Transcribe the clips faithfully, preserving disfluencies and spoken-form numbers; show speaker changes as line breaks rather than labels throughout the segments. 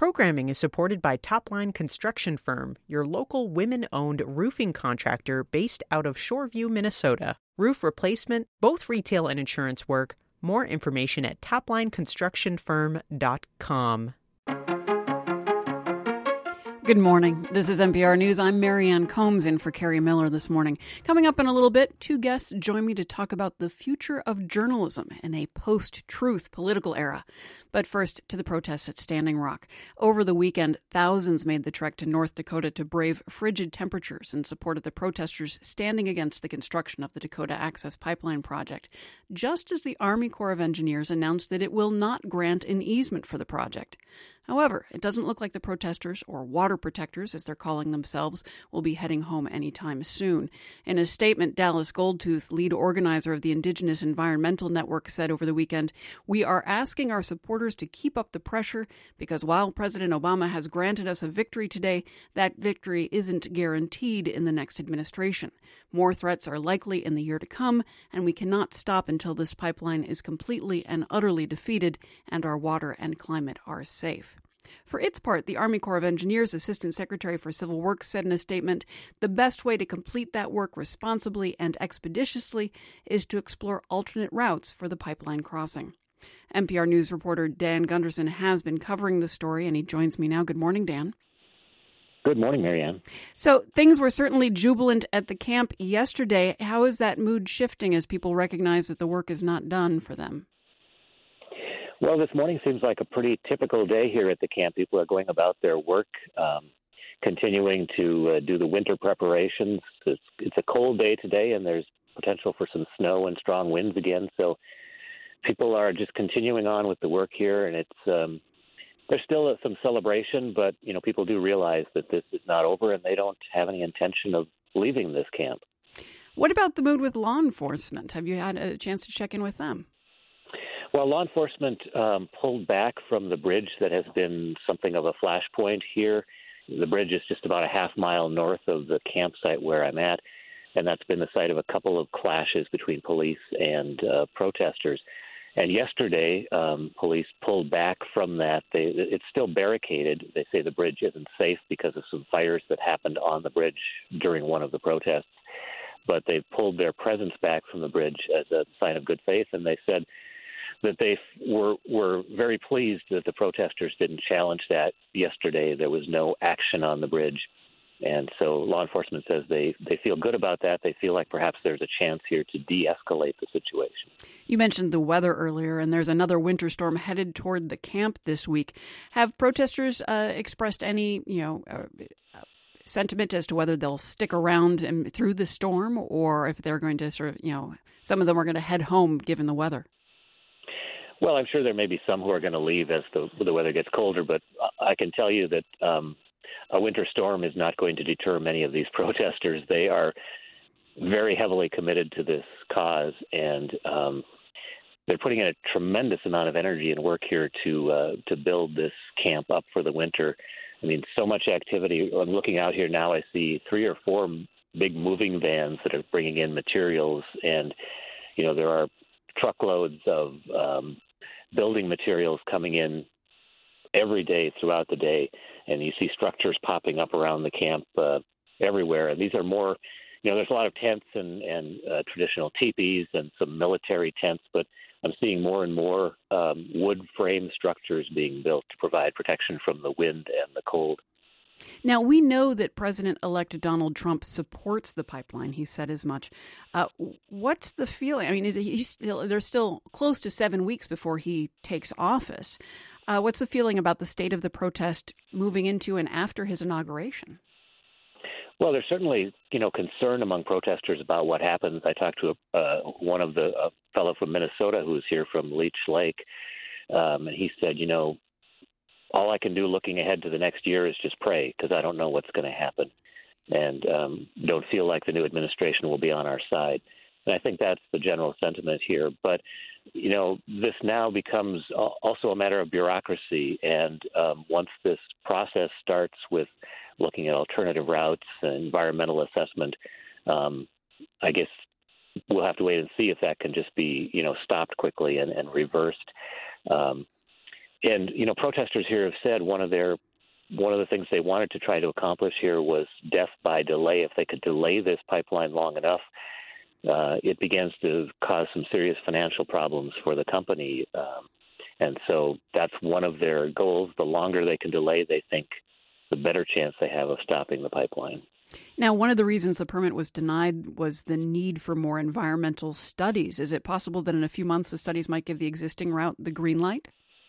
Programming is supported by Topline Construction Firm, your local women-owned roofing contractor based out of Shoreview, Minnesota. Roof replacement, both retail and insurance work. More information at topline construction firm dot com.
Good morning. This is N P R News. I'm Marianne Combs in for Carrie Miller this morning. Coming up in a little bit, two guests join me to talk about the future of journalism in a post-truth political era. But first, to the protests at Standing Rock. Over the weekend, thousands made the trek to North Dakota to brave frigid temperatures in support of the protesters standing against the construction of the Dakota Access Pipeline project, just as the Army Corps of Engineers announced that it will not grant an easement for the project. However, it doesn't look like the protesters, or water protectors as they're calling themselves, will be heading home anytime soon. In a statement, Dallas Goldtooth, lead organizer of the Indigenous Environmental Network, said over the weekend, "We are asking our supporters to keep up the pressure because while President Obama has granted us a victory today, that victory isn't guaranteed in the next administration. More threats are likely in the year to come, and we cannot stop until this pipeline is completely and utterly defeated and our water and climate are safe." For its part, the Army Corps of Engineers Assistant Secretary for Civil Works said in a statement, "The best way to complete that work responsibly and expeditiously is to explore alternate routes for the pipeline crossing." N P R News reporter Dan Gunderson has been covering the story, and he joins me now. Good morning, Dan.
Good morning, Marianne.
So things were certainly jubilant at the camp yesterday. How is that mood shifting as people recognize that the work is not done for them?
Well, this morning seems like a pretty typical day here at the camp. People are going about their work, um, continuing to uh, do the winter preparations. It's, it's a cold day today, and there's potential for some snow and strong winds again. So people are just continuing on with the work here, and it's um, there's still some celebration, but you know, people do realize that this is not over, and they don't have any intention of leaving this camp.
What about the mood with law enforcement? Have you had a chance to check in with them?
Well, law enforcement um, pulled back from the bridge that has been something of a flashpoint here. The bridge is just about a half mile north of the campsite where I'm at, and that's been the site of a couple of clashes between police and uh, protesters. And yesterday, um, police pulled back from that. They, it's still barricaded. They say the bridge isn't safe because of some fires that happened on the bridge during one of the protests. But they pulled their presence back from the bridge as a sign of good faith, and they said that they were were very pleased that the protesters didn't challenge that yesterday. There was no action on the bridge. And so law enforcement says they, they feel good about that. They feel like perhaps there's a chance here to de-escalate the situation.
You mentioned the weather earlier, and there's another winter storm headed toward the camp this week. Have protesters uh, expressed any, you know, uh, sentiment as to whether they'll stick around and, through the storm, or if they're going to sort of, you know, some of them are going to head home given the weather?
Well, I'm sure there may be some who are going to leave as the, the weather gets colder, but I can tell you that um, a winter storm is not going to deter many of these protesters. They are very heavily committed to this cause, and um, they're putting in a tremendous amount of energy and work here to uh, to build this camp up for the winter. I mean, so much activity. I'm looking out here now. I see three or four big moving vans that are bringing in materials, and you know there are truckloads of um, building materials coming in every day throughout the day, and you see structures popping up around the camp uh, everywhere. And these are more, you know, there's a lot of tents and, and uh, traditional teepees and some military tents, but I'm seeing more and more um, wood frame structures being built to provide protection from the wind and the cold.
Now, we know that President-elect Donald Trump supports the pipeline. He said as much. Uh, what's the feeling? I mean, he's still, there's still close to seven weeks before he takes office. Uh, what's the feeling about the state of the protest moving into and after his inauguration?
Well, there's certainly, you know, concern among protesters about what happens. I talked to a, uh, one of the a fellow from Minnesota who's here from Leech Lake, um, and he said, you know, all I can do looking ahead to the next year is just pray, because I don't know what's going to happen, and um, don't feel like the new administration will be on our side. And I think that's the general sentiment here. But, you know, this now becomes also a matter of bureaucracy. And um, once this process starts with looking at alternative routes and environmental assessment, um, I guess we'll have to wait and see if that can just be, you know, stopped quickly and, and reversed. Um, and, you know, protesters here have said one of their one of the things they wanted to try to accomplish here was death by delay. If they could delay this pipeline long enough, uh, it begins to cause some serious financial problems for the company. Um, and so that's one of their goals. The longer they can delay, they think, the better chance they have of stopping the pipeline.
Now, one of the reasons the permit was denied was the need for more environmental studies. Is it possible that in a few months the studies might give the existing route the green light?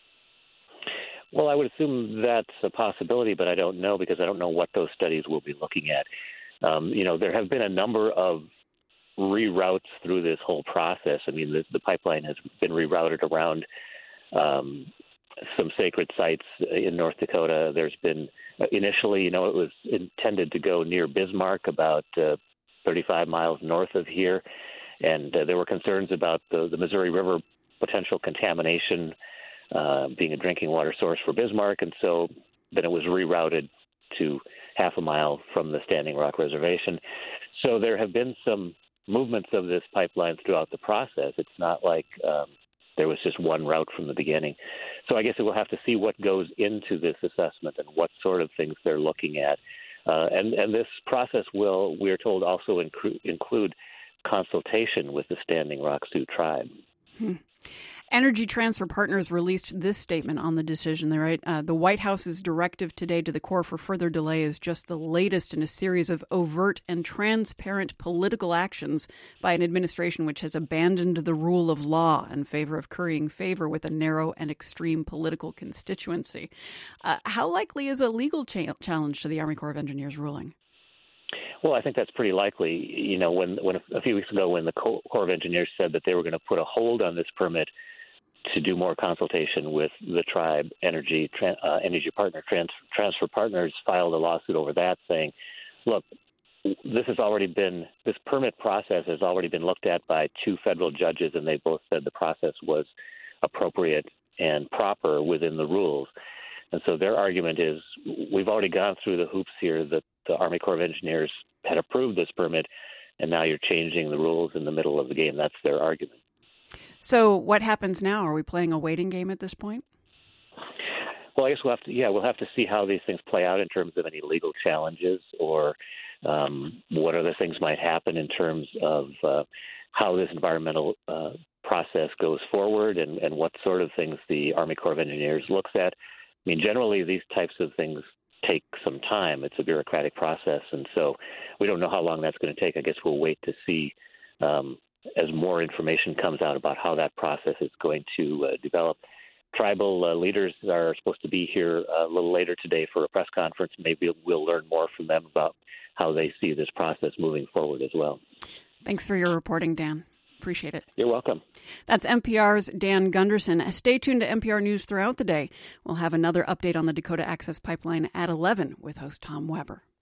Well, I would assume that's a possibility, but I don't know because I don't know what those studies will be looking at. Um, you know, there have been a number of reroutes through this whole process. I mean, the, the pipeline has been rerouted around um, some sacred sites in North Dakota. There's been initially, you know, it was intended to go near Bismarck, about uh, thirty-five miles north of here, and uh, there were concerns about the, the Missouri River potential contamination uh, being a drinking water source for Bismarck, and so then it was rerouted to half a mile from the Standing Rock Reservation. So there have been some movements of this pipeline throughout the process. It's not like um, there was just one route from the beginning. So I guess we'll have to see what goes into this assessment and what sort of things they're looking at. Uh, and, and this process will, we're told, also incru- include consultation with the Standing Rock Sioux tribe.
Hmm. Energy Transfer Partners released this statement on the decision. They write, uh, the White House's directive today to the Corps for further delay is just the latest in a series of overt and transparent political actions by an administration which has abandoned the rule of law in favor of currying favor with a narrow and extreme political constituency. Uh, how likely is a legal cha- challenge to the Army Corps of Engineers ruling?
Well, I think that's pretty likely. You know, when, when a few weeks ago when the Corps of Engineers said that they were going to put a hold on this permit to do more consultation with the tribe, Energy uh, Energy Partner trans, Transfer Partners filed a lawsuit over that, saying, look, this has already been, this permit process has already been looked at by two federal judges, and they both said the process was appropriate and proper within the rules. And so their argument is, we've already gone through the hoops here that the Army Corps of Engineers had approved this permit, and now you're changing the rules in the middle of the game. That's their argument.
So what happens now? Are we playing a waiting game at this point?
Well, I guess we'll have to, yeah, we'll have to see how these things play out in terms of any legal challenges, or um, what other things might happen in terms of uh, how this environmental uh, process goes forward, and, and what sort of things the Army Corps of Engineers looks at. I mean, generally, these types of things take some time. It's a bureaucratic process, and so we don't know how long that's going to take. I guess we'll wait to see um, as more information comes out about how that process is going to uh, develop. Tribal uh, leaders are supposed to be here a little later today for a press conference. Maybe we'll learn more from them about how they see this process moving forward as well.
Thanks for your reporting, Dan. Appreciate it.
You're welcome.
That's N P R's Dan Gunderson. Stay tuned to N P R News throughout the day. We'll have another update on the Dakota Access Pipeline at eleven with host Tom Weber.